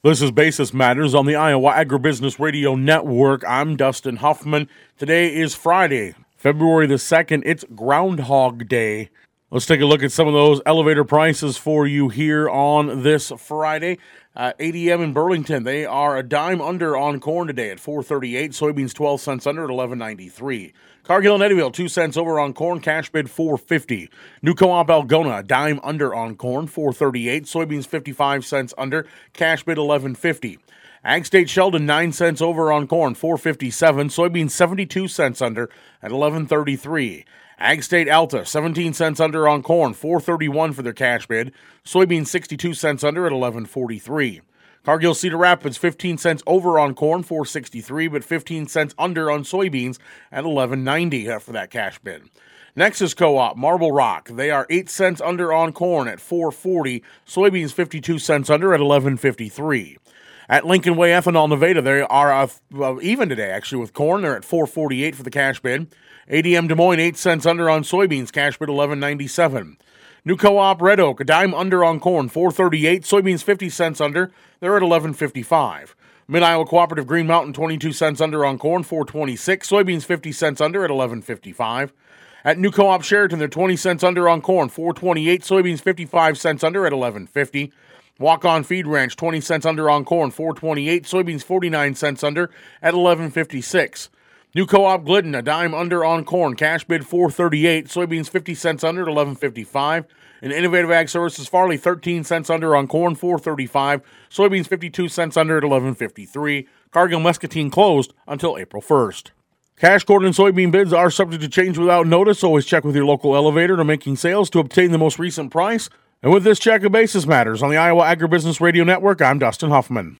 This is Basis Matters on the Iowa Agribusiness Radio Network. I'm Dustin Huffman. Today is Friday, February the 2nd. It's Groundhog Day. Let's take a look at some of those elevator prices for you here on this Friday. ADM in Burlington, they are a dime under on corn today at $4.38. Soybeans 12 cents under at $11.93. Cargill and Eddyville, 2 cents over on corn, cash bid $4.50. New Co-op Algona, a dime under on corn, $4.38. Soybeans 55 cents under, cash bid $11.50. Ag State Sheldon, 9 cents over on corn, $4.57. Soybeans 72 cents under at $11.33. Ag State Alta, 17 cents under on corn, $4.31 for their cash bid. Soybeans 62 cents under at $11.43. Cargill Cedar Rapids, 15 cents over on corn, $4.63, but 15 cents under on soybeans at $11.90 for that cash bid. Nexus Co-op, Marble Rock, they are 8 cents under on corn at $4.40. Soybeans 52 cents under at $11.53. At Lincoln Way Ethanol Nevada, they are even today, actually, with corn. They're at $4.48 for the cash bid. ADM Des Moines, 8 cents under on soybeans, cash bid $11.97. New Co-op Red Oak, a dime under on corn, $4.38. Soybeans 50 cents under, they're at $11.55. Mid-Iowa Cooperative Green Mountain, 22 cents under on corn, $4.26. Soybeans 50 cents under at $11.55. At New Co-op Sheraton, they're 20 cents under on corn, $4.28. Soybeans 55 cents under at $11.50. Walk-On Feed Ranch, 20 cents under on corn, $4.28. Soybeans 49 cents under at $11.56. New Co-op Glidden, a dime under on corn, cash bid $4.38. Soybeans 50 cents under at $11.55. And Innovative Ag Services Farley, 13 cents under on corn, $4.35. Soybeans 52 cents under at $11.53. Cargill Muscatine closed until April 1st. Cash corn and soybean bids are subject to change without notice. Always check with your local elevator to making sales to obtain the most recent price. And with this check of Basis Matters on the Iowa Agribusiness Radio Network, I'm Dustin Huffman.